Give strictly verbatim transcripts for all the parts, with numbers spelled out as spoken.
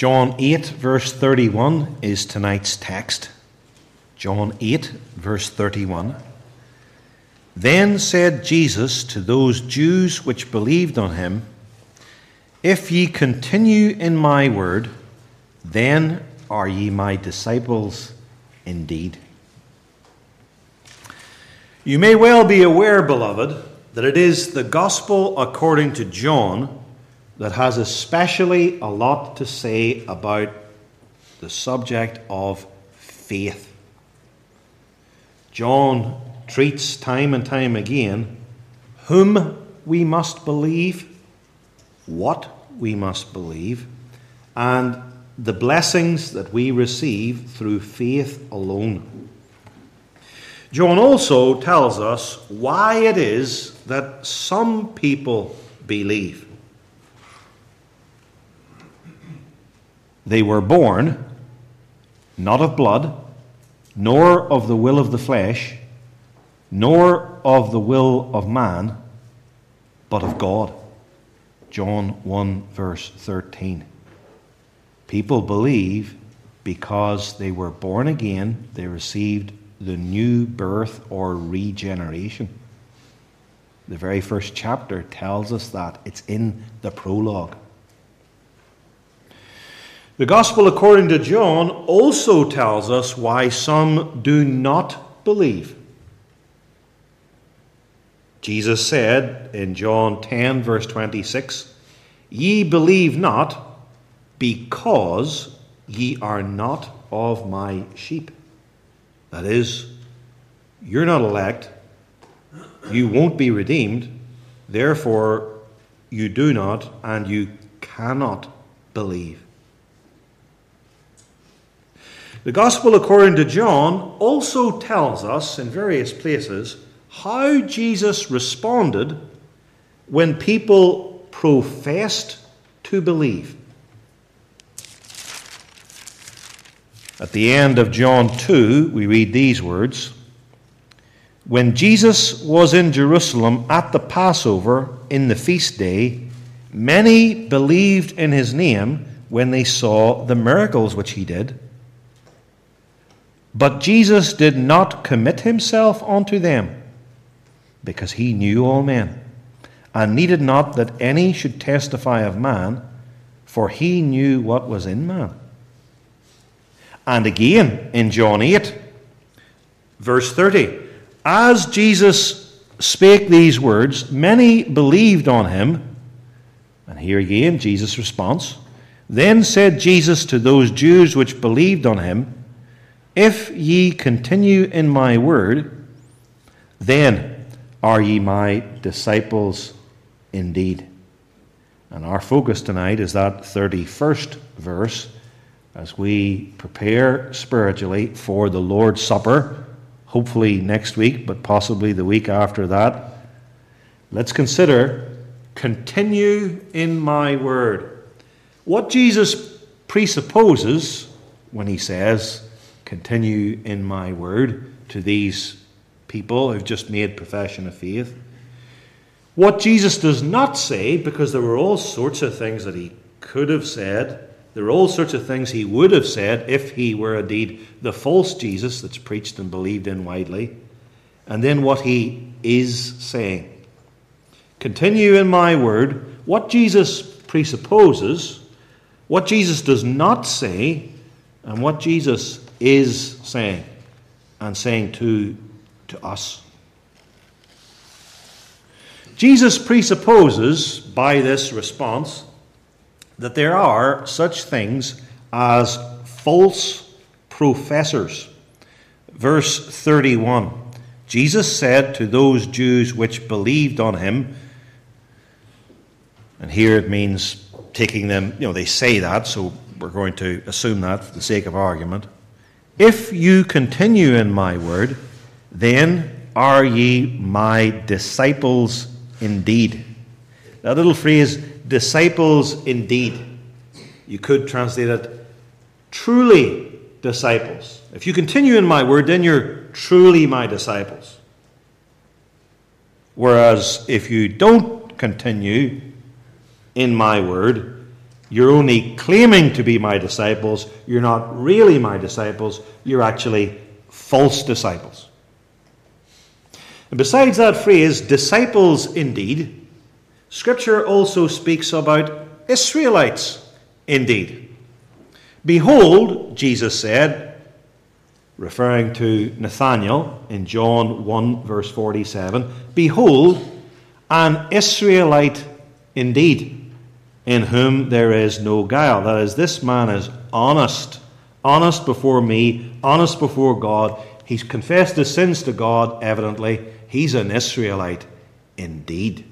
John eight, verse thirty-one is tonight's text. John eight, verse thirty-one. Then said Jesus to those Jews which believed on him, If ye continue in my word, then are ye my disciples indeed. You may well be aware, beloved, that it is the gospel according to John that has especially a lot to say about the subject of faith. John treats time and time again whom we must believe, what we must believe, and the blessings that we receive through faith alone. John also tells us why it is that some people believe. They were born not of blood, nor of the will of the flesh, nor of the will of man, but of God. John one, verse thirteen. People believe because they were born again, they received the new birth or regeneration. The very first chapter tells us that. It's in the prologue. The Gospel according to John also tells us why some do not believe. Jesus said in John ten, verse twenty-six, Ye believe not, because ye are not of my sheep. That is, you're not elect, you won't be redeemed, therefore you do not and you cannot believe. The Gospel according to John also tells us in various places how Jesus responded when people professed to believe. At the end of John two, we read these words, When Jesus was in Jerusalem at the Passover in the feast day, many believed in his name when they saw the miracles which he did. But Jesus did not commit himself unto them, because he knew all men, and needed not that any should testify of man, for he knew what was in man. And again in John eight, verse thirty, As Jesus spake these words, many believed on him. And here again Jesus' response. Then said Jesus to those Jews which believed on him, If ye continue in my word, then are ye my disciples indeed. And our focus tonight is that thirty-first verse as we prepare spiritually for the Lord's Supper, hopefully next week, but possibly the week after that. Let's consider, continue in my word. What Jesus presupposes when he says, continue in my word, to these people who've just made profession of faith. What Jesus does not say, because there were all sorts of things that he could have said, there are all sorts of things he would have said if he were indeed the false Jesus that's preached and believed in widely. And then what he is saying. Continue in my word. What Jesus presupposes, what Jesus does not say, and what Jesus is saying, and saying to, to us. Jesus presupposes by this response that there are such things as false professors. Verse thirty-one, Jesus said to those Jews which believed on him, and here it means taking them, you know, they say that, so we're going to assume that for the sake of argument. If you continue in my word, then are ye my disciples indeed. That little phrase, disciples indeed, you could translate it, truly disciples. If you continue in my word, then you're truly my disciples. Whereas if you don't continue in my word, You're only claiming to be my disciples. You're not really my disciples. You're actually false disciples. And besides that phrase, disciples indeed, Scripture also speaks about Israelites indeed. Behold, Jesus said, referring to Nathanael in John one verse forty-seven, behold, an Israelite indeed, in whom there is no guile. That is, this man is honest, honest before me, honest before God. He's confessed his sins to God, evidently. He's an Israelite indeed.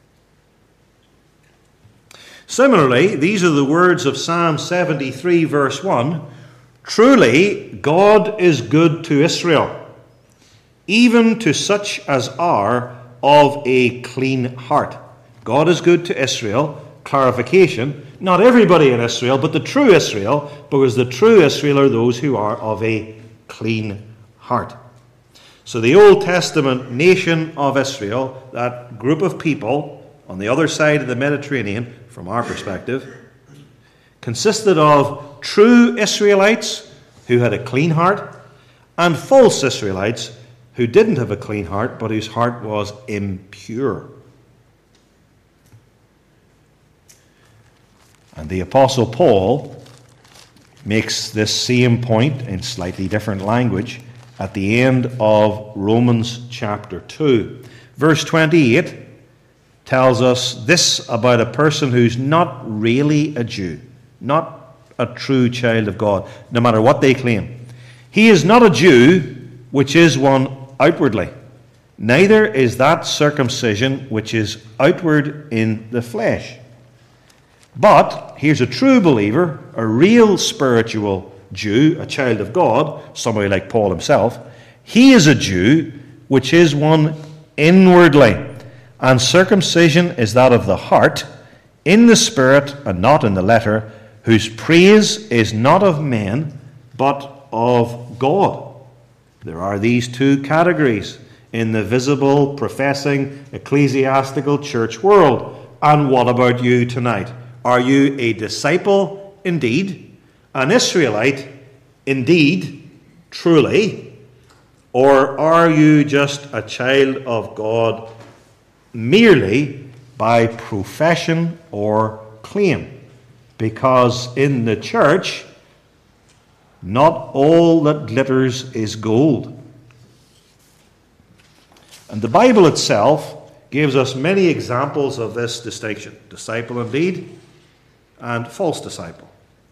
Similarly, these are the words of Psalm seventy-three verse one. Truly, God is good to Israel, even to such as are of a clean heart. God is good to Israel. Clarification, not everybody in Israel, but the true Israel, because the true Israel are those who are of a clean heart. So the Old Testament nation of Israel, that group of people on the other side of the Mediterranean, from our perspective, consisted of true Israelites who had a clean heart and false Israelites who didn't have a clean heart but whose heart was impure. And the Apostle Paul makes this same point in slightly different language at the end of Romans chapter two. Verse twenty-eight tells us this about a person who's not really a Jew, not a true child of God, no matter what they claim. He is not a Jew, which is one outwardly. Neither is that circumcision which is outward in the flesh. But here's a true believer, a real spiritual Jew, a child of God, somebody like Paul himself. He is a Jew, which is one inwardly. And circumcision is that of the heart, in the spirit and not in the letter, whose praise is not of men, but of God. There are these two categories in the visible, professing, ecclesiastical church world. And what about you tonight? Are you a disciple indeed, an Israelite indeed, truly, or are you just a child of God merely by profession or claim? Because in the church, not all that glitters is gold. And the Bible itself gives us many examples of this distinction. Disciple indeed, and false disciple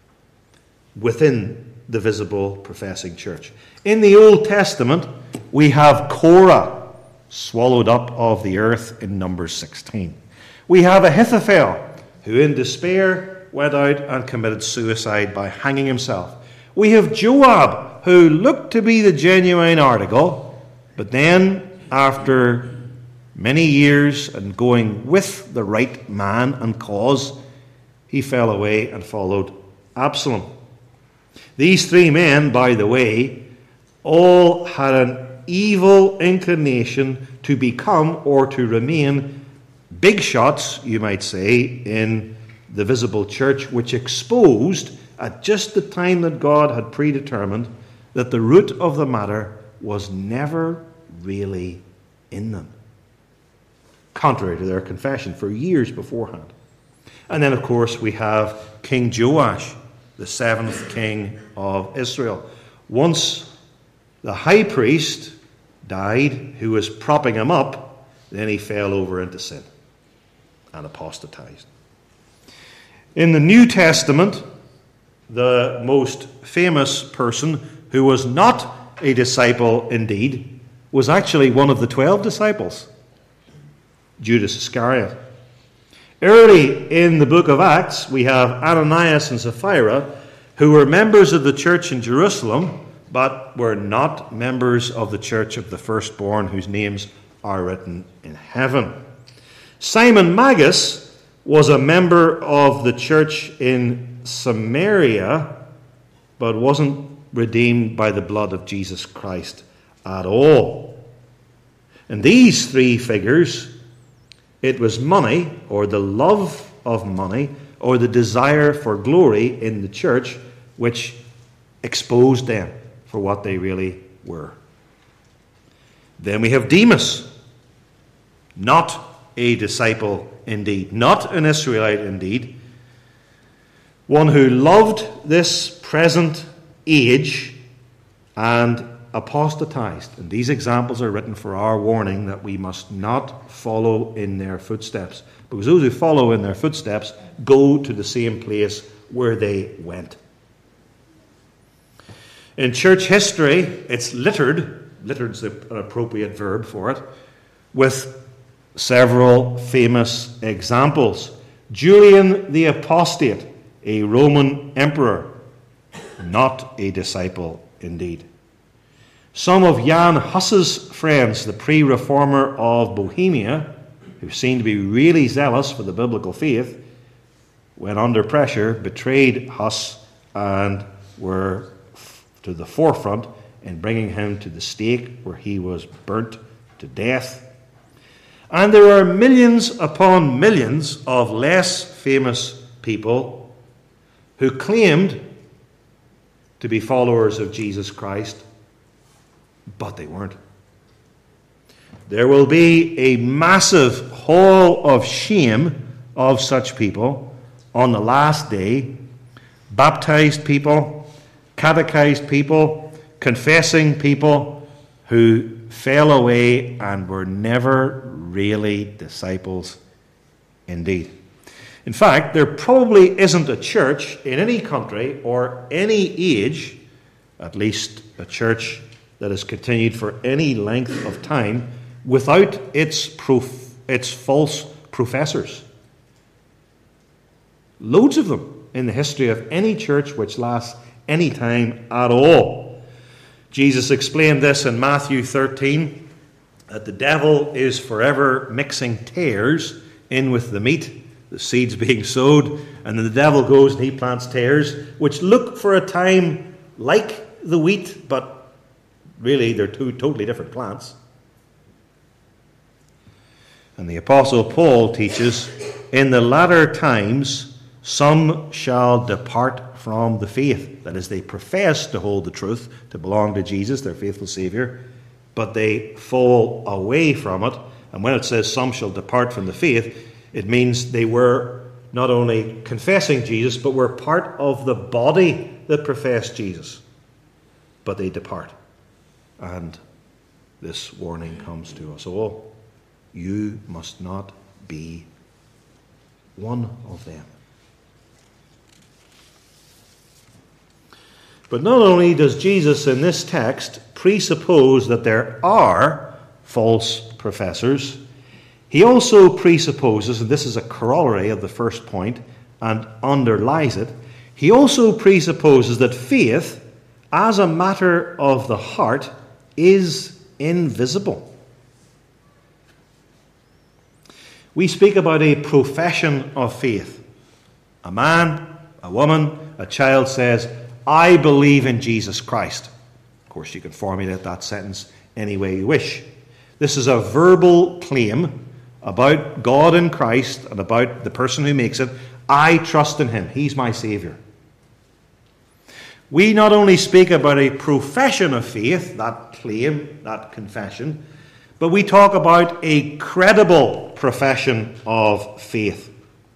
within the visible professing church. In the Old Testament, we have Korah swallowed up of the earth in Numbers sixteen. We have Ahithophel, who in despair went out and committed suicide by hanging himself. We have Joab, who looked to be the genuine article, but then after many years and going with the right man and cause, he fell away and followed Absalom. These three men, by the way, all had an evil inclination to become or to remain big shots, you might say, in the visible church, which exposed at just the time that God had predetermined that the root of the matter was never really in them, contrary to their confession for years beforehand. And then, of course, we have King Joash, the seventh king of Israel. Once the high priest died, who was propping him up, then he fell over into sin and apostatized. In the New Testament, the most famous person who was not a disciple indeed was actually one of the twelve disciples, Judas Iscariot. Early in the book of Acts, we have Ananias and Sapphira, who were members of the church in Jerusalem, but were not members of the church of the firstborn, whose names are written in heaven. Simon Magus was a member of the church in Samaria, but wasn't redeemed by the blood of Jesus Christ at all. And these three figures, it was money, or the love of money, or the desire for glory in the church, which exposed them for what they really were. Then we have Demas, not a disciple indeed, not an Israelite indeed, one who loved this present age and apostatized. And these examples are written for our warning that we must not follow in their footsteps, because those who follow in their footsteps go to the same place where they went. In church history, it's littered, littered is an appropriate verb for it, with several famous examples. Julian the Apostate, a Roman emperor, not a disciple indeed. Some of Jan Hus's friends, the pre-reformer of Bohemia, who seemed to be really zealous for the biblical faith, when under pressure, betrayed Hus and were to the forefront in bringing him to the stake, where he was burnt to death. And there are millions upon millions of less famous people who claimed to be followers of Jesus Christ, but they weren't. There will be a massive hall of shame of such people on the last day. Baptized people, catechized people, confessing people who fell away and were never really disciples indeed. In fact, there probably isn't a church in any country or any age, at least a church that has continued for any length of time, without its prof- its false professors. Loads of them in the history of any church which lasts any time at all. Jesus explained this in Matthew thirteen, that the devil is forever mixing tares in with the meat, the seeds being sowed, and then the devil goes and he plants tares, which look for a time like the wheat, but really they're two totally different plants. And the Apostle Paul teaches, in the latter times some shall depart from the faith. That is, they profess to hold the truth, to belong to Jesus, their faithful Savior, but they fall away from it. And when it says some shall depart from the faith, it means they were not only confessing Jesus, but were part of the body that professed Jesus. But they depart. And this warning comes to us all. You must not be one of them. But not only does Jesus in this text presuppose that there are false professors, he also presupposes, and this is a corollary of the first point and underlies it, he also presupposes that faith, as a matter of the heart, is invisible. We speak about a profession of faith. A man, a woman, a child says, I believe in Jesus Christ. Of course, you can formulate that sentence any way you wish. This is a verbal claim about God and Christ and about the person who makes it. I trust in him. He's my Savior. We not only speak about a profession of faith, that claim, that confession, but we talk about a credible profession of faith.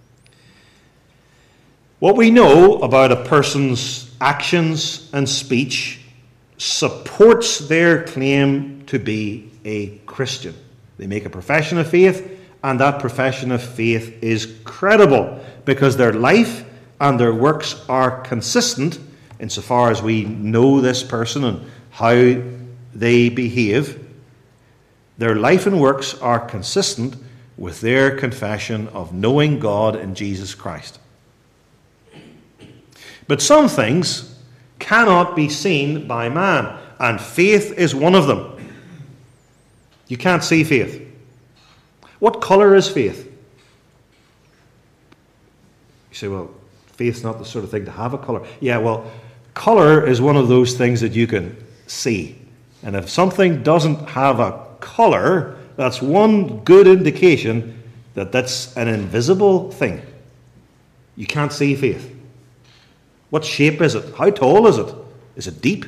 What we know about a person's actions and speech supports their claim to be a Christian. They make a profession of faith, and that profession of faith is credible because their life and their works are consistent insofar as we know this person and how they behave. Their life and works are consistent with their confession of knowing God and Jesus Christ. But some things cannot be seen by man, and faith is one of them. You can't see faith. What colour is faith? You say, well, faith's not the sort of thing to have a colour. Yeah, well, colour is one of those things that you can see. And if something doesn't have a colour, that's one good indication that that's an invisible thing. You can't see faith. What shape is it? How tall is it? Is it deep?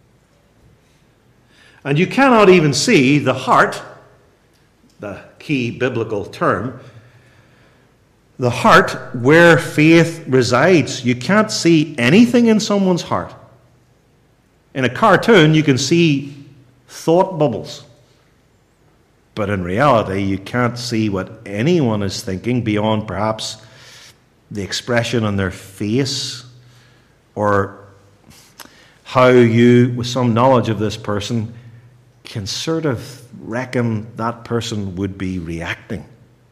And you cannot even see the heart, the key biblical term, the heart where faith resides. You can't see anything in someone's heart. In a cartoon, you can see thought bubbles. But in reality, you can't see what anyone is thinking beyond perhaps the expression on their face, or how you, with some knowledge of this person, can sort of reckon that person would be reacting.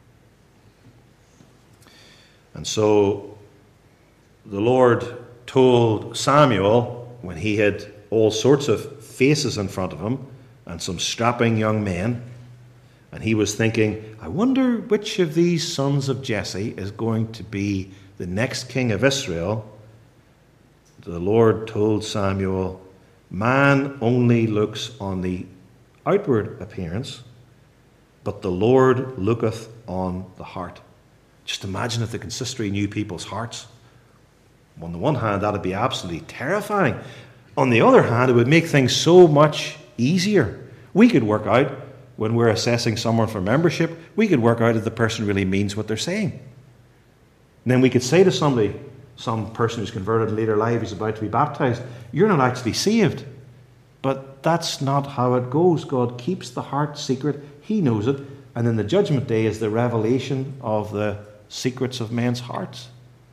And so the Lord told Samuel, when he had all sorts of faces in front of him and some strapping young men, and he was thinking, I wonder which of these sons of Jesse is going to be the next king of Israel. The Lord told Samuel, man only looks on the outward appearance, but the Lord looketh on the heart. Just imagine if the consistory knew people's hearts. On the one hand, that would be absolutely terrifying. On the other hand, it would make things so much easier. We could work out, when we're assessing someone for membership, we could work out if the person really means what they're saying. And then we could say to somebody, some person who's converted in later life, who's about to be baptized, you're not actually saved. But that's not how it goes. God keeps the heart secret. He knows it. And then the judgment day is the revelation of the secrets of men's hearts.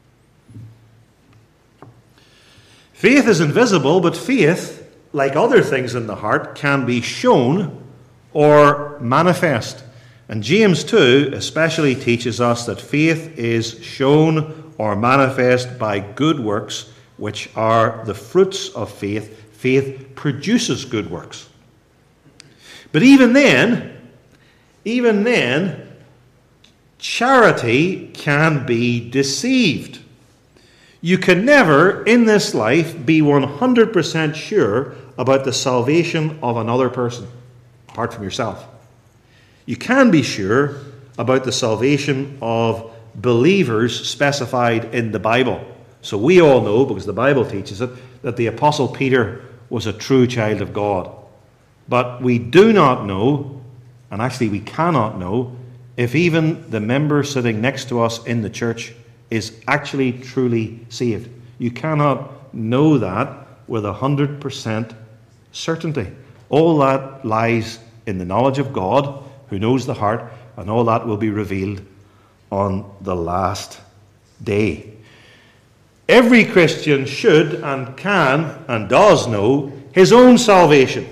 Faith is invisible, but faith, like other things in the heart, can be shown or manifest. And James two especially teaches us that faith is shown or manifest by good works, which are the fruits of faith. Faith produces good works. But even then, even then, charity can be deceived. You can never, in this life, be one hundred percent sure about the salvation of another person, apart from yourself. You can be sure about the salvation of believers specified in the Bible. So we all know, because the Bible teaches it, that the Apostle Peter was a true child of God. But we do not know, and actually we cannot know, if even the member sitting next to us in the church is actually truly saved. You cannot know that with one hundred percent certainty. All that lies in the knowledge of God, who knows the heart, and all that will be revealed on the last day. Every Christian should and can and does know his own salvation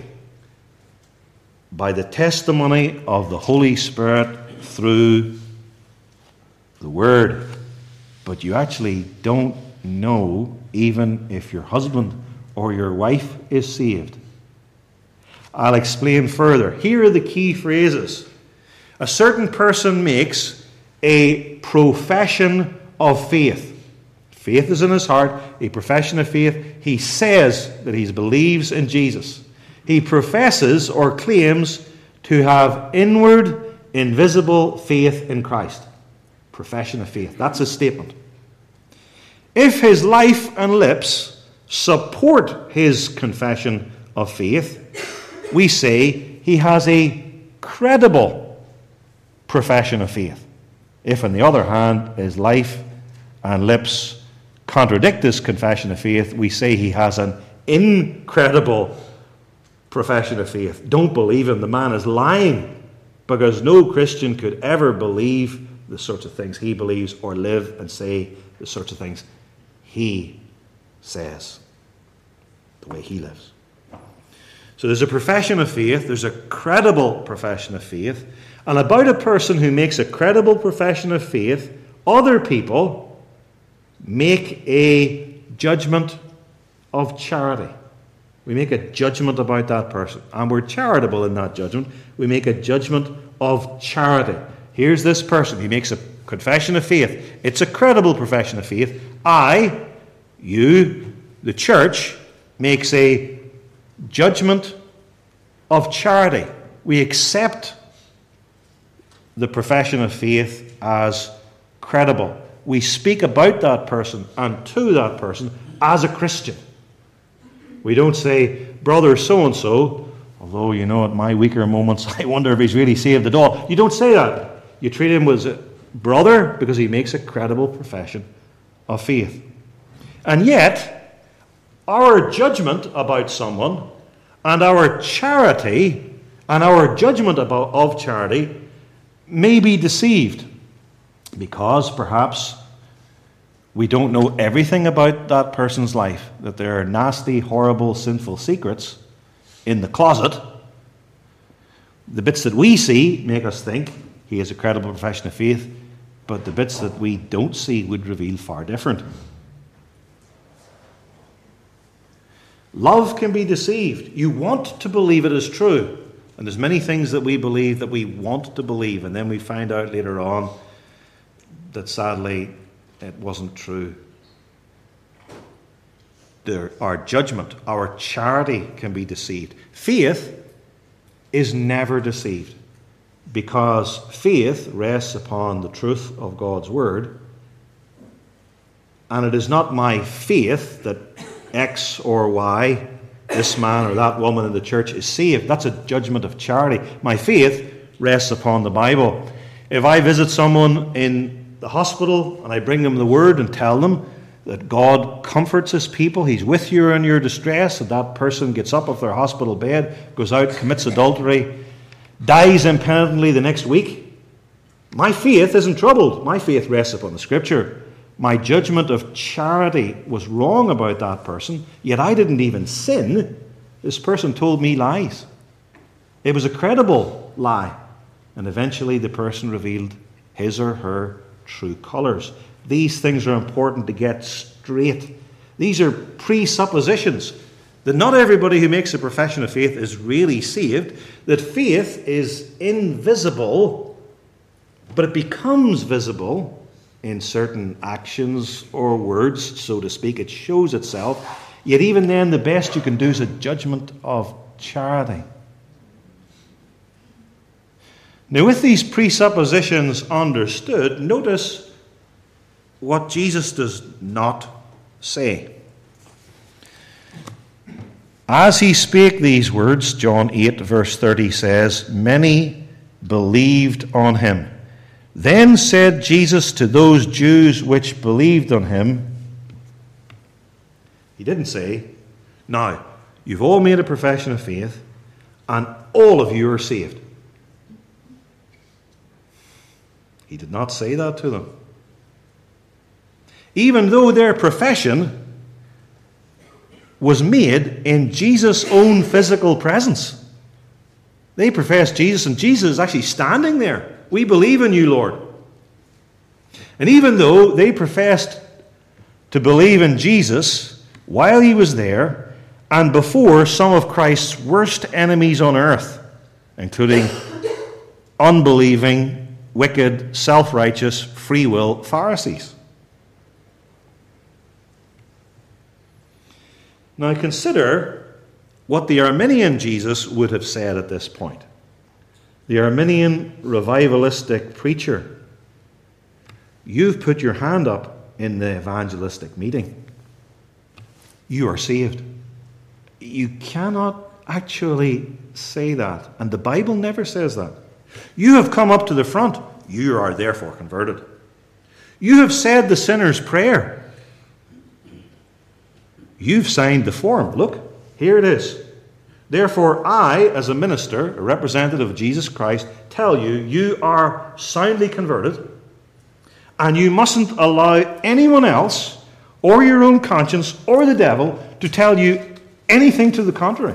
by the testimony of the Holy Spirit through the Word. But you actually don't know even if your husband or your wife is saved. I'll explain further. Here are the key phrases. A certain person makes a profession of faith. Faith is in his heart, a profession of faith. He says that he believes in Jesus. He professes or claims to have inward, invisible faith in Christ. Profession of faith. That's his statement. If his life and lips support his confession of faith, we say he has a credible profession of faith. If, on the other hand, his life and lips contradict this confession of faith, we say he has an incredible profession of faith. Don't believe him. The man is lying, because no Christian could ever believe the sorts of things he believes or live and say the sorts of things he says, the way he lives. So there's a profession of faith, there's a credible profession of faith, and about a person who makes a credible profession of faith, other people make a judgment of charity. We make a judgment about that person, and we're charitable in that judgment. We make a judgment of charity. Here's this person, he makes a confession of faith. It's a credible profession of faith. I, you, the church, makes a judgment of charity. We accept the profession of faith as credible. we speak about that person and to that person as a Christian. We don't say, brother so-and-so, although, you know, at my weaker moments, I wonder if he's really saved at all. You don't say that. You treat him as a brother because he makes a credible profession of faith. And yet, our judgment about someone and our charity and our judgment about, of charity may be deceived because perhaps we don't know everything about that person's life, that there are nasty, horrible, sinful secrets in the closet. The bits that we see make us think he has a credible profession of faith, but the bits that we don't see would reveal far different. Love can be deceived. You want to believe it is true. And there's many things that we believe that we want to believe, and then we find out later on that sadly it wasn't true. There, our judgment, our charity can be deceived. Faith is never deceived because faith rests upon the truth of God's word, and it is not my faith that X or Y, this man or that woman in the church, is saved. That's a judgment of charity. My faith rests upon the Bible. If I visit someone in the hospital and I bring them the word and tell them that God comforts his people, he's with you in your distress, and that person gets up off their hospital bed, goes out, commits adultery, dies impenitently the next week, my faith isn't troubled. My faith rests upon the Scripture. My judgment of charity was wrong about that person, yet I didn't even sin. This person told me lies. It was a credible lie. And eventually the person revealed his or her true colours. These things are important to get straight. These are presuppositions. That not everybody who makes a profession of faith is really saved. That faith is invisible, but it becomes visible in certain actions or words, so to speak. It shows itself. Yet even then, the best you can do is a judgment of charity. Now, with these presuppositions understood, notice what Jesus does not say. As he spake these words, John eight, verse thirty says, many believed on him. Then said Jesus to those Jews which believed on him, he didn't say, now, you've all made a profession of faith, and all of you are saved. He did not say that to them. Even though their profession was made in Jesus' own physical presence. They professed Jesus, and Jesus is actually standing there. We believe in you, Lord. And even though they professed to believe in Jesus while he was there and before some of Christ's worst enemies on earth, including unbelieving, wicked, self-righteous, free will Pharisees. Now consider what the Arminian Jesus would have said at this point. The Arminian revivalistic preacher. You've put your hand up in the evangelistic meeting. You are saved. You cannot actually say that. And the Bible never says that. You have come up to the front. You are therefore converted. You have said the sinner's prayer. You've signed the form. Look, here it is. Therefore, I, as a minister, a representative of Jesus Christ, tell you, you are soundly converted, and you mustn't allow anyone else, or your own conscience, or the devil, to tell you anything to the contrary.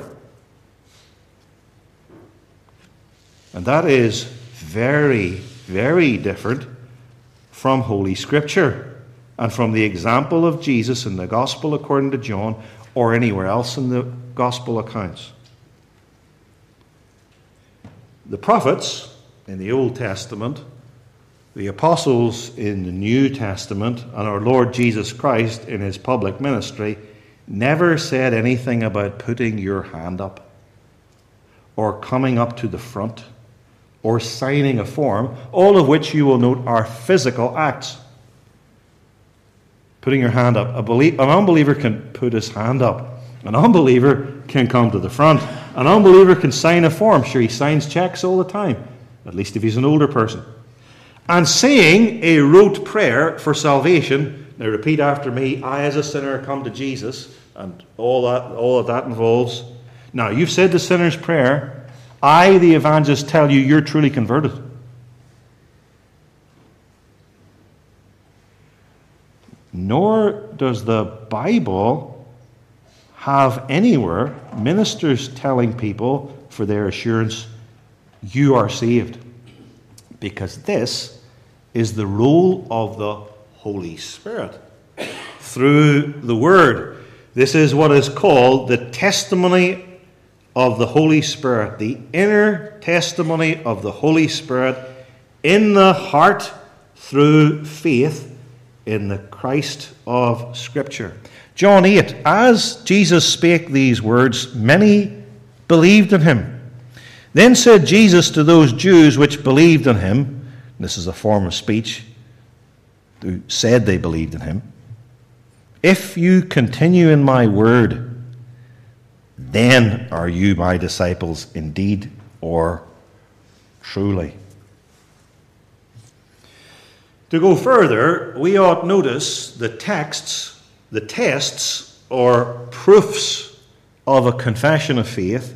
And that is very, very different from Holy Scripture and from the example of Jesus in the Gospel according to John or anywhere else in the Gospel accounts. The prophets in the Old Testament, the apostles in the New Testament, and our Lord Jesus Christ in his public ministry never said anything about putting your hand up or coming up to the front or signing a form, all of which you will note are physical acts. Putting your hand up. A belie- an unbeliever can put his hand up. An unbeliever can come to the front. An unbeliever can sign a form. Sure, he signs checks all the time, at least if he's an older person. And saying a rote prayer for salvation. Now repeat after me. I as a sinner come to Jesus, and all that all that, that involves. Now you've said the sinner's prayer. I, the evangelist, tell you you're truly converted. Nor does the Bible have anywhere ministers telling people for their assurance, you are saved. Because this is the role of the Holy Spirit through the Word. This is what is called the testimony of the Holy Spirit, the inner testimony of the Holy Spirit in the heart through faith in the Christ of Scripture. John eight, as Jesus spake these words, many believed in him. Then said Jesus to those Jews which believed in him, this is a form of speech, who said they believed in him, if you continue in my word, then are you my disciples indeed or truly. To go further, we ought notice the texts, the tests or proofs of a confession of faith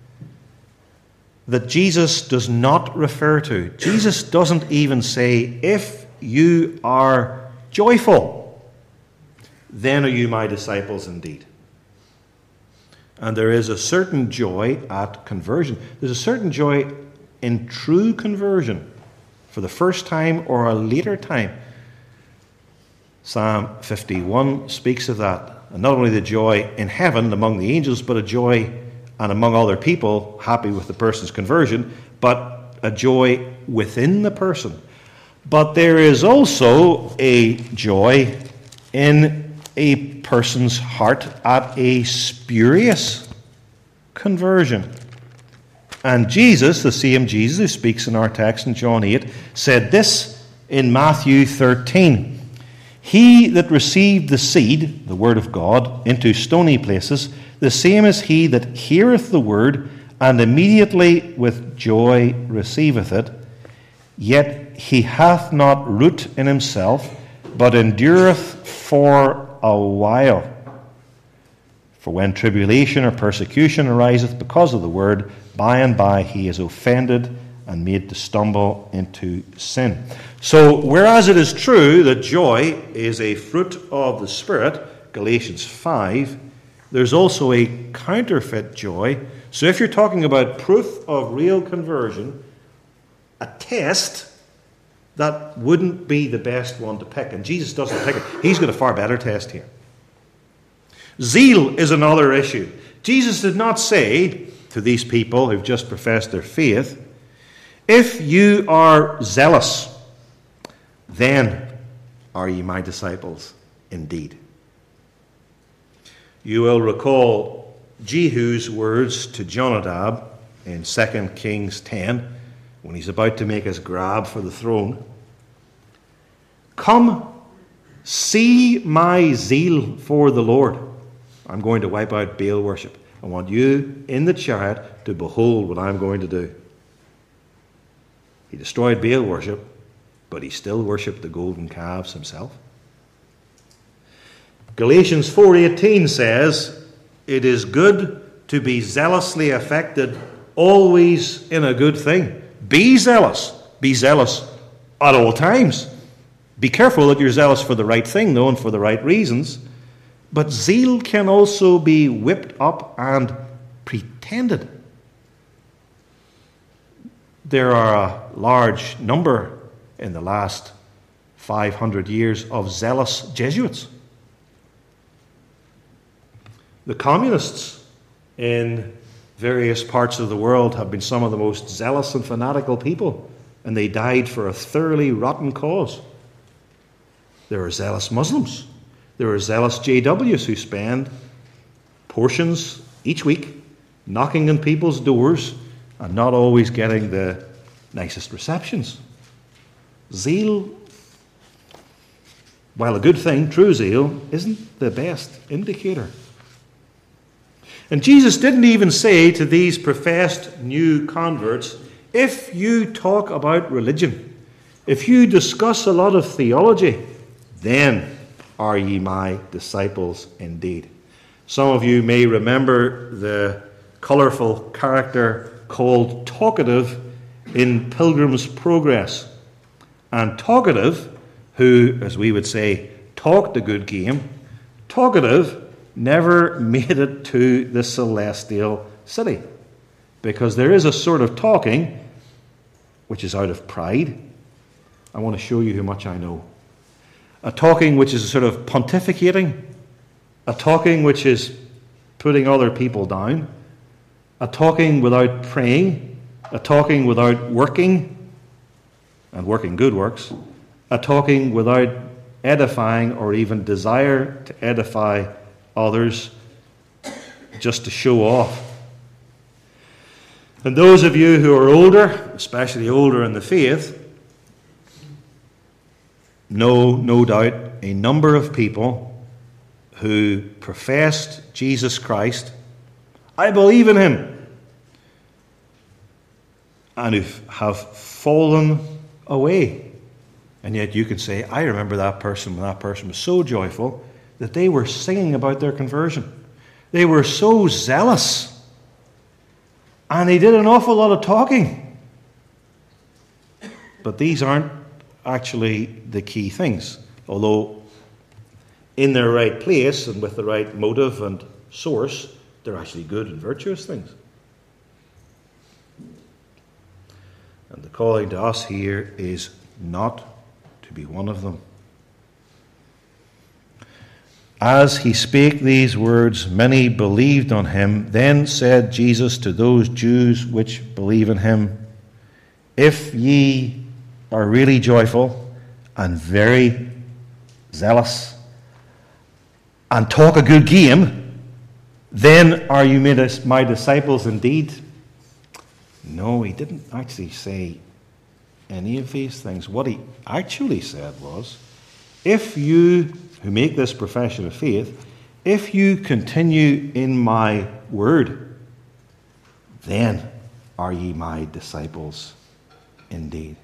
that Jesus does not refer to. Jesus doesn't even say, if you are joyful, then are you my disciples indeed. And there is a certain joy at conversion. There's a certain joy in true conversion for the first time or a later time. Psalm fifty-one speaks of that. And not only the joy in heaven among the angels, but a joy and among other people happy with the person's conversion, but a joy within the person. But there is also a joy in a person's heart at a spurious conversion. And Jesus, the same Jesus who speaks in our text in John eight, said this in Matthew thirteen. He that received the seed, the word of God, into stony places, the same is he that heareth the word, and immediately with joy receiveth it. Yet he hath not root in himself, but endureth for a while. For when tribulation or persecution ariseth because of the word, by and by he is offended and made to stumble into sin. So, whereas it is true that joy is a fruit of the Spirit, Galatians five, there's also a counterfeit joy. So if you're talking about proof of real conversion, a test, that wouldn't be the best one to pick. And Jesus doesn't pick it. He's got a far better test here. Zeal is another issue. Jesus did not say to these people who've just professed their faith, if you are zealous, then are ye my disciples indeed. You will recall Jehu's words to Jonadab in Second Kings ten, when he's about to make his grab for the throne. Come, see my zeal for the Lord. I'm going to wipe out Baal worship. I want you in the chariot to behold what I'm going to do. He destroyed Baal worship, but he still worshipped the golden calves himself. Galatians four eighteen says, it is good to be zealously affected, always in a good thing. Be zealous. Be zealous at all times. Be careful that you're zealous for the right thing, though, and for the right reasons. But zeal can also be whipped up and pretended. There are a large number in the last five hundred years of zealous Jesuits. The communists in various parts of the world have been some of the most zealous and fanatical people, and they died for a thoroughly rotten cause. There are zealous Muslims. There are zealous J Ws who spend portions each week knocking on people's doors and not always getting the nicest receptions. Zeal while a good thing, true zeal, isn't the best indicator. And Jesus didn't even say to these professed new converts, if you talk about religion, if you discuss a lot of theology, then are ye my disciples indeed. Some of you may remember the colourful character called Talkative in Pilgrim's Progress. And Talkative, who, as we would say, talked a good game, Talkative never made it to the celestial city. Because there is a sort of talking which is out of pride. I want to show you how much I know. A talking which is a sort of pontificating. A talking which is putting other people down. A talking without praying. A talking without working. And working good works. A talking without edifying or even desire to edify others, just to show off. And those of you who are older, especially older in the faith, know, no doubt, a number of people who professed Jesus Christ, I believe in him, and who have fallen away. And yet you can say, I remember that person when that person was so joyful that they were singing about their conversion. They were so zealous. And they did an awful lot of talking. But these aren't actually the key things. Although in their right place and with the right motive and source, they're actually good and virtuous things. And the calling to us here is not to be one of them. As he spake these words, many believed on him. Then said Jesus to those Jews which believe in him, if ye are really joyful and very zealous and talk a good game, then are you my disciples indeed. No, he didn't actually say any of these things. What he actually said was, if you who make this profession of faith, if you continue in my word, then are ye my disciples indeed.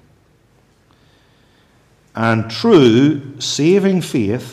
And true saving faith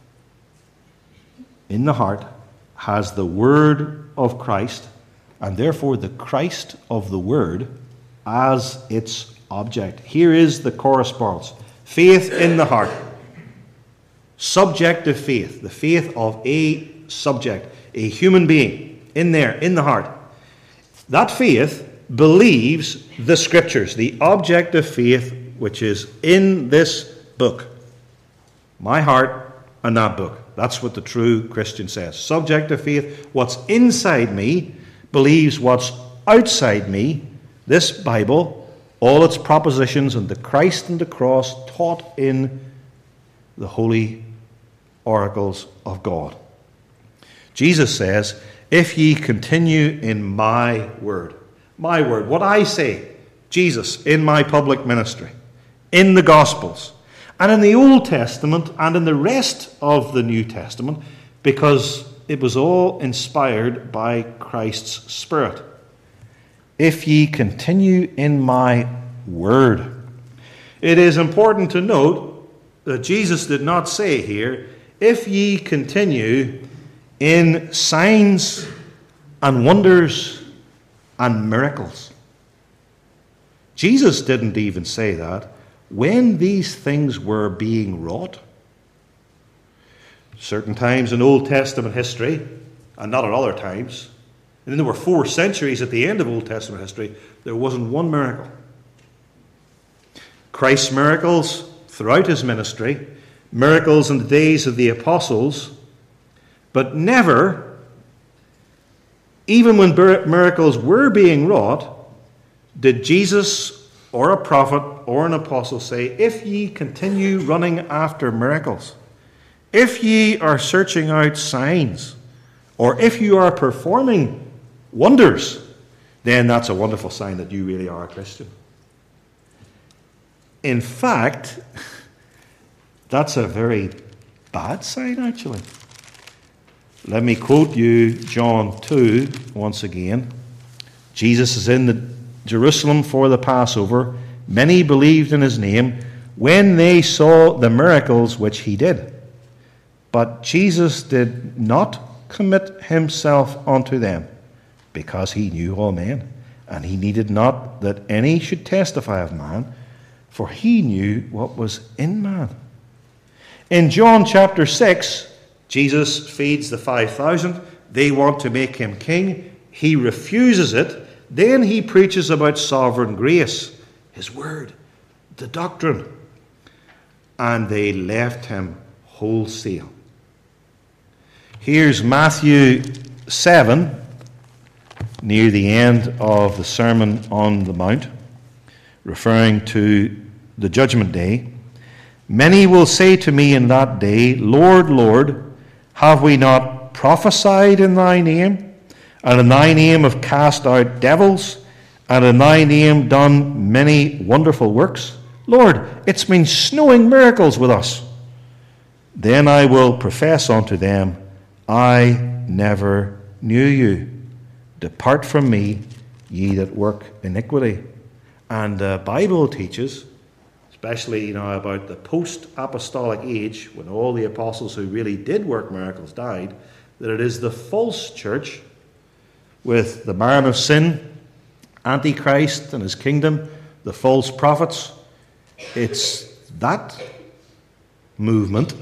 in the heart has the word of Christ, and therefore the Christ of the word as its object. Here is the correspondence. Faith in the heart. Subjective faith, the faith of a subject, a human being, in there, in the heart. That faith believes the Scriptures, the object of faith which is in this book. My heart and that book. That's what the true Christian says. Subjective faith, what's inside me, believes what's outside me, this Bible, all its propositions and the Christ and the cross taught in the holy oracles of God. Jesus says, if ye continue in my word, my word, what I say, Jesus, in my public ministry, in the Gospels, and in the Old Testament and in the rest of the New Testament, because it was all inspired by Christ's Spirit. If ye continue in my word. It is important to note that Jesus did not say here, if ye continue in signs and wonders and miracles. Jesus didn't even say that when these things were being wrought. Certain times in Old Testament history, and not at other times, and then there were four centuries at the end of Old Testament history, there wasn't one miracle. Christ's miracles throughout his ministry, miracles in the days of the apostles, but never, even when miracles were being wrought, did Jesus or a prophet or an apostle say, if ye continue running after miracles, if ye are searching out signs, or if you are performing wonders, then that's a wonderful sign that you really are a Christian. In fact, That's a very bad sign, actually. Let me quote you John two once again. Jesus is in the Jerusalem for the Passover. Many believed in his name when they saw the miracles which he did. But Jesus did not commit himself unto them, because he knew all men, and he needed not that any should testify of man, for he knew what was in man. In John chapter six, Jesus feeds the five thousand. They want to make him king. He refuses it. Then he preaches about sovereign grace, his word, the doctrine. And they left him wholesale. Here's Matthew seven, near the end of the Sermon on the Mount, referring to the judgment day. Many will say to me in that day, Lord, Lord, have we not prophesied in thy name, and in thy name have cast out devils, and in thy name done many wonderful works? Lord, it's been snowing miracles with us. Then I will profess unto them, I never knew you. Depart from me, ye that work iniquity. And the Bible teaches, especially you know about the post-apostolic age, when all the apostles who really did work miracles died, that it is the false church with the man of sin, Antichrist and his kingdom, the false prophets. It's that movement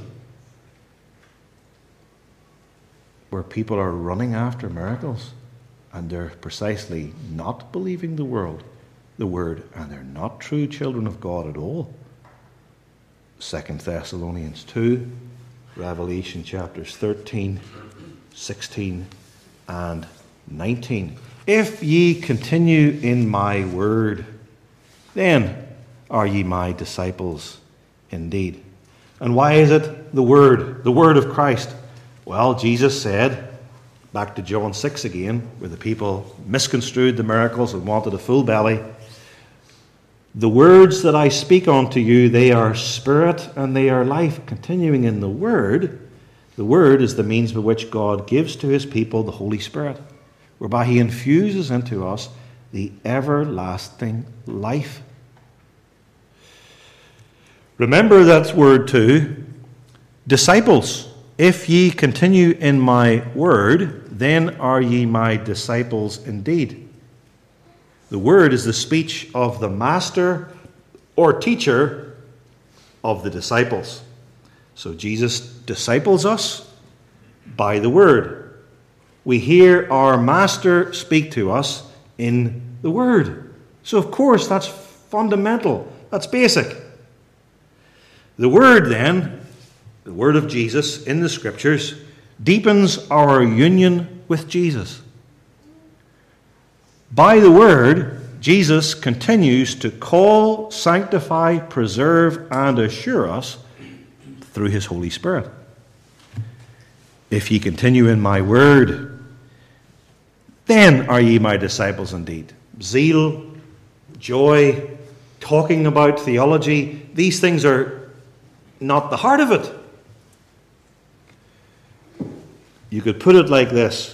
where people are running after miracles, and they're precisely not believing the world, the word, and they're not true children of God at all. Second Thessalonians two, Revelation chapters thirteen, sixteen, and nineteen. If ye continue in my word, then are ye my disciples indeed. And why is it the word, the word of Christ? Well, Jesus said, back to John six again, where the people misconstrued the miracles and wanted a full belly. The words that I speak unto you, they are spirit and they are life. Continuing in the word, the word is the means by which God gives to his people the Holy Spirit, whereby he infuses into us the everlasting life. Remember that word too, disciples. If ye continue in my word, then are ye my disciples indeed. The word is the speech of the master or teacher of the disciples. So Jesus disciples us by the word. We hear our master speak to us in the word. So of course that's fundamental. That's basic. The word then, the word of Jesus in the scriptures, deepens our union with Jesus. By the word, Jesus continues to call, sanctify, preserve, and assure us through his Holy Spirit. If ye continue in my word, then are ye my disciples indeed. Zeal, joy, talking about theology, these things are not the heart of it. You could put it like this.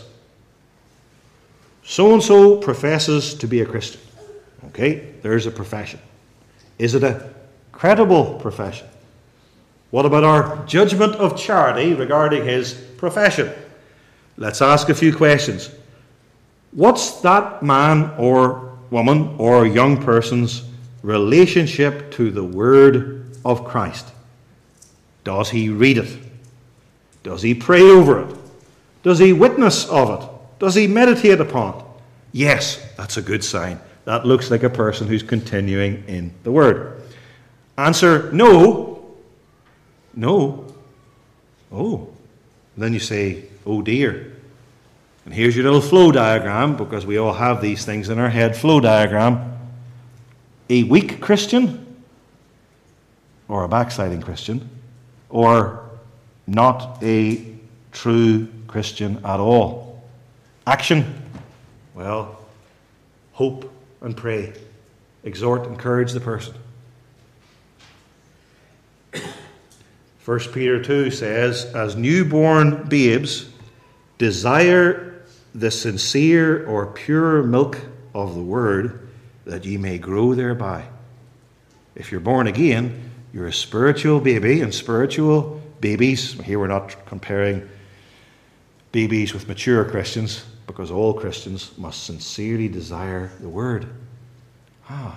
So-and-so professes to be a Christian. Okay, there's a profession. Is it a credible profession? What about our judgment of charity regarding his profession? Let's ask a few questions. What's that man or woman or young person's relationship to the Word of Christ? Does he read it? Does he pray over it? Does he witness of it? Does he meditate upon it? Yes, that's a good sign. That looks like a person who's continuing in the Word. Answer, no. No. Oh. Then you say, oh dear. And here's your little flow diagram, because we all have these things in our head. Flow diagram. A weak Christian, or a backsliding Christian, or not a true Christian at all. Action. Well, hope and pray. Exhort, encourage the person. First Peter two says, as newborn babes, desire the sincere or pure milk of the word, that ye may grow thereby. If you're born again, you're a spiritual baby, and spiritual babies, here we're not comparing babies with mature Christians, because all Christians must sincerely desire the word. Ah.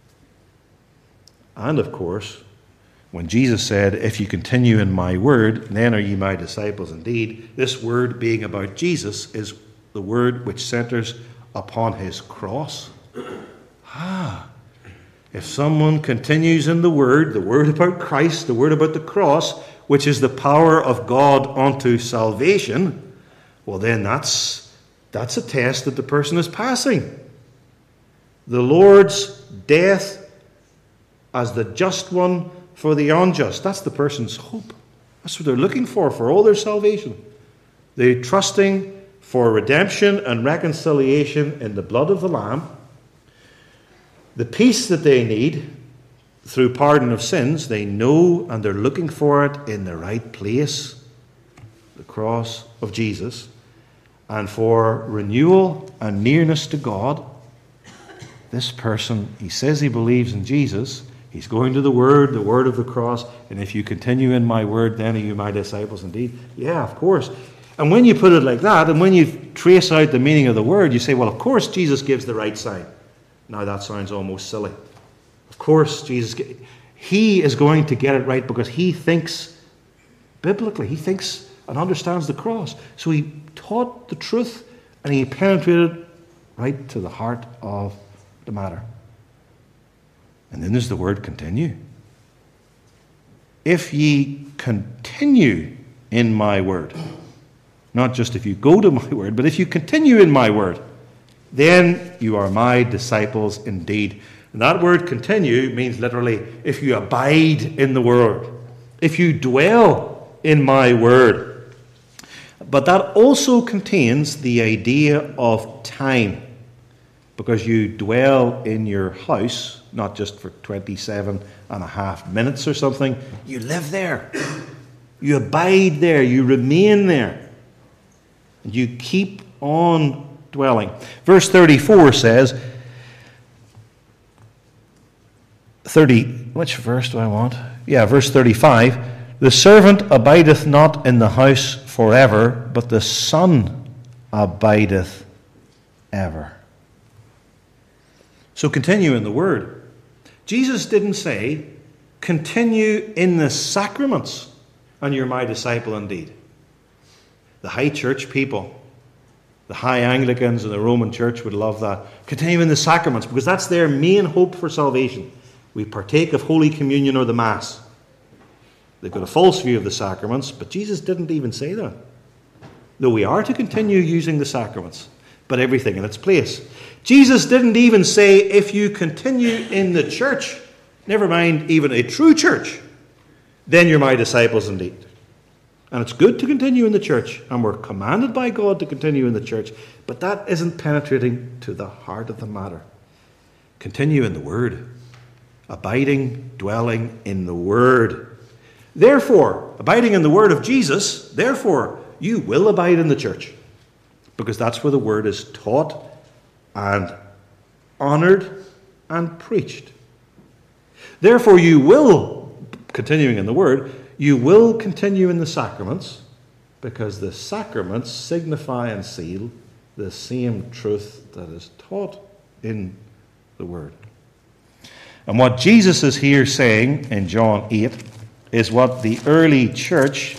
And of course, when Jesus said, if you continue in my word, then are ye my disciples indeed, this word being about Jesus is the word which centers upon his cross. Ah. If someone continues in the word, the word about Christ, the word about the cross, which is the power of God unto salvation, well then that's, that's a test that the person is passing. The Lord's death as the just one for the unjust. That's the person's hope. That's what they're looking for, for all their salvation. They're trusting for redemption and reconciliation in the blood of the Lamb. The peace that they need through pardon of sins, they know and they're looking for it in the right place, the cross of Jesus. And for renewal and nearness to God, this person, he says he believes in Jesus. He's going to the Word, the Word of the cross. And if you continue in my Word, then are you my disciples indeed. Yeah, of course. And when you put it like that, and when you trace out the meaning of the Word, you say, well, of course Jesus gives the right sign. Now that sounds almost silly. Of course Jesus, he is going to get it right because he thinks biblically. He thinks and understands the cross. So he taught the truth and he penetrated right to the heart of the matter. And then there's the word continue. If ye continue in my word, not just if you go to my word, but if you continue in my word, then you are my disciples indeed. And that word continue means literally if you abide in the word, if you dwell in my word. But that also contains the idea of time, because you dwell in your house, not just for twenty-seven and a half minutes or something. You live there. You abide there. You remain there. And you keep on dwelling. Verse thirty-four says, thirty, which verse do I want? Yeah, verse thirty-five. The servant abideth not in the house forever, but the Son abideth ever. So continue in the Word. Jesus didn't say, continue in the sacraments, and you're my disciple indeed. The high church people, the high Anglicans and the Roman Church would love that. Continue in the sacraments, because that's their main hope for salvation. We partake of Holy Communion or the Mass. They've got a false view of the sacraments, but Jesus didn't even say that. Though we are to continue using the sacraments, but everything in its place. Jesus didn't even say, if you continue in the church, never mind even a true church, then you're my disciples indeed. And it's good to continue in the church, and we're commanded by God to continue in the church, but that isn't penetrating to the heart of the matter. Continue in the Word, abiding, dwelling in the Word. Therefore, abiding in the Word of Jesus, therefore, you will abide in the church, because that's where the Word is taught and honoured and preached. Therefore, you will, continuing in the Word, you will continue in the sacraments, because the sacraments signify and seal the same truth that is taught in the Word. And what Jesus is here saying in John eight is what the early church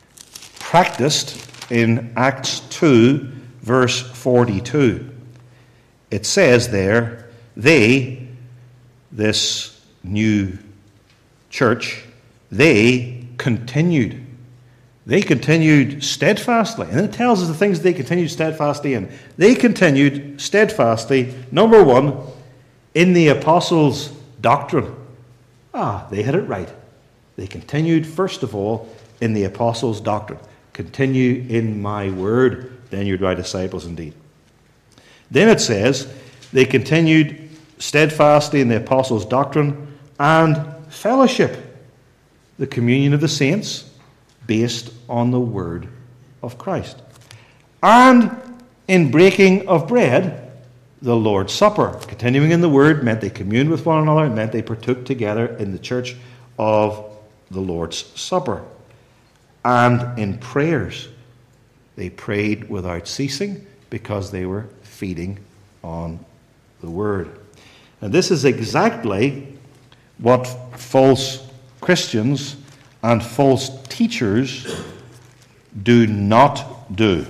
practiced in Acts two, verse forty-two. It says there, they, this new church, they continued. They continued steadfastly. And it tells us the things they continued steadfastly in. They continued steadfastly, number one, in the apostles' doctrine. Ah, they had it right. They continued, first of all, in the apostles' doctrine. Continue in my word, then you're my disciples indeed. Then it says, they continued steadfastly in the apostles' doctrine and fellowship. the communion of the saints, based on the word of Christ. And in breaking of bread, the Lord's Supper. Continuing in the word meant they communed with one another, and meant they partook together in the church of the Lord's Supper. And in prayers, they prayed without ceasing because they were feeding on the word. And this is exactly what false Christians and false teachers do not do.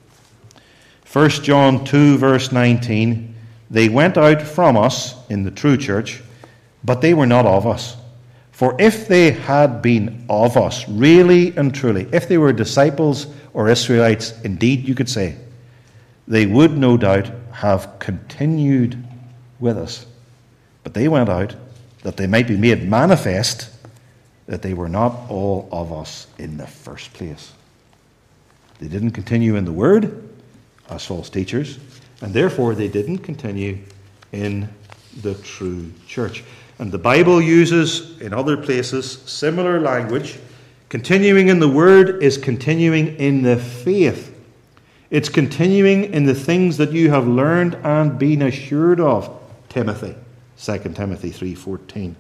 First John two, verse nineteen, they went out from us in the true church, but they were not of us. For if they had been of us, really and truly, if they were disciples or Israelites, indeed you could say, they would no doubt have continued with us. But they went out that they might be made manifest that they were not all of us in the first place. They didn't continue in the word as false teachers, and therefore they didn't continue in the true church. And the Bible uses in other places similar language. Continuing in the word is continuing in the faith. It's continuing in the things that you have learned and been assured of, Timothy, Second Timothy three fourteen.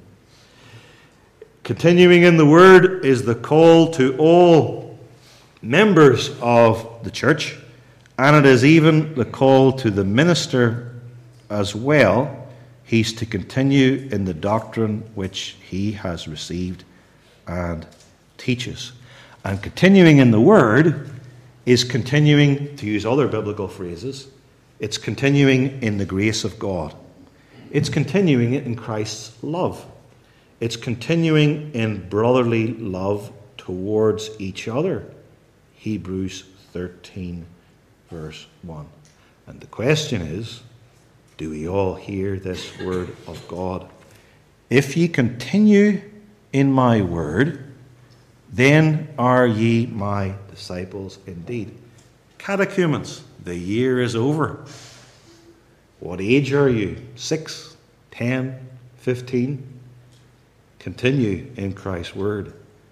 Continuing in the word is the call to all members of the church, and it is even the call to the minister as well. He's to continue in the doctrine which he has received and teaches. And continuing in the word is continuing, to use other biblical phrases, it's continuing in the grace of God. It's continuing it in Christ's love. It's continuing in brotherly love towards each other. Hebrews thirteen, verse one. And the question is, do we all hear this word of God? If ye continue in my word, then are ye my disciples indeed. Catechumens, the year is over. What age are you? Six, ten, fifteen? Continue in Christ's word.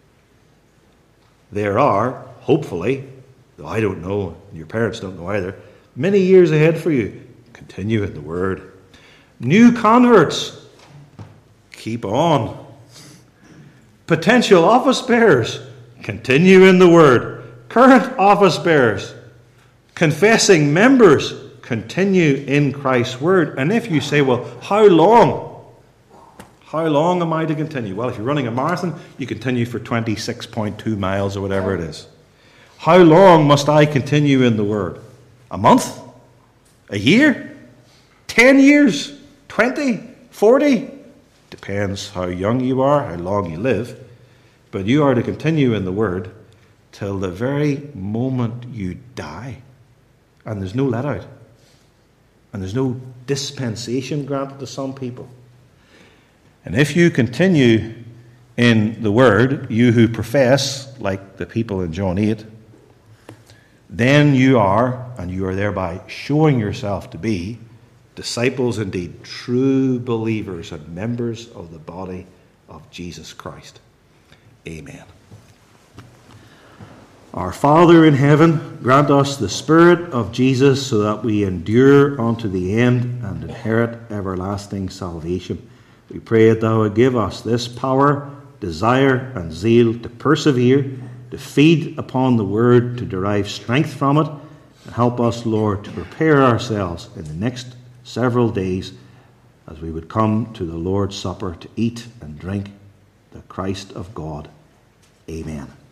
There are, hopefully, though I don't know, and your parents don't know either, many years ahead for you. Continue in the word. New converts, keep on. Potential office bearers, continue in the word. Current office bearers, confessing members, continue in Christ's word. And if you say, well, how long? How long am I to continue? Well, if you're running a marathon, you continue for twenty-six point two miles or whatever it is. How long must I continue in the word? A month? A year? Ten years? Twenty? Forty? Depends how young you are, how long you live. But you are to continue in the word till the very moment you die. And there's no let out. And there's no dispensation granted to some people. And if you continue in the word, you who profess, like the people in John eight, then you are, and you are thereby showing yourself to be, disciples indeed, true believers and members of the body of Jesus Christ. Amen. Our Father in heaven, grant us the Spirit of Jesus so that we endure unto the end and inherit everlasting salvation. We pray that thou would give us this power, desire, and zeal to persevere, to feed upon the word, to derive strength from it, and help us, Lord, to prepare ourselves in the next several days as we would come to the Lord's Supper to eat and drink the Christ of God. Amen.